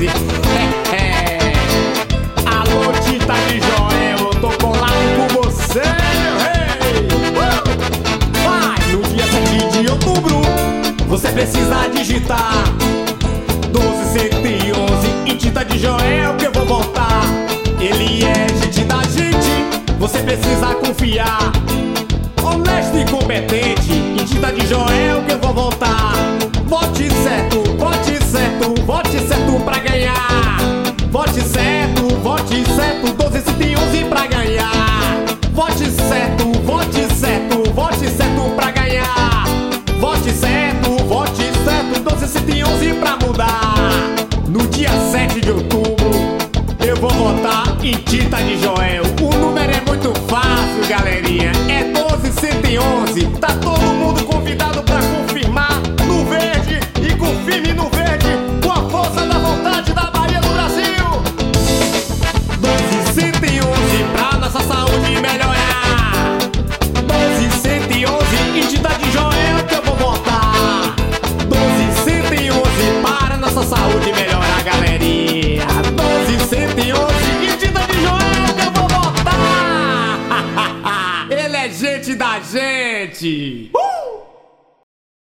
Alô, Tinta de Joel, eu tô colado com você, hey. Vai, no dia 7 de outubro você precisa digitar 12111 em Tinta de Joel que eu vou voltar. Ele é gente da gente, você precisa confiar. Honesto e competente, em Tinta de Joel que eu vou voltar. Vote certo, vote certo, vote certo pra ganhar. Vote certo, 12111 pra ganhar. Vote certo, vote certo, vote certo pra ganhar. Vote certo, 12111 pra mudar. No dia 7 de outubro eu vou votar em Tinta de Joel. O número é muito fácil, galerinha, é 12111. Tá todo mundo convidado pra confirmar no verde. E confirme no verde com a força da vontade da Bahia do Brasil. 12111 pra nossa saúde melhorar. 12111 em Tinta de Joel que eu vou votar. 12111 para nossa saúde melhorar, galerinha. 12111 em Tinta de Joel que eu vou votar. Ele é gente da gente.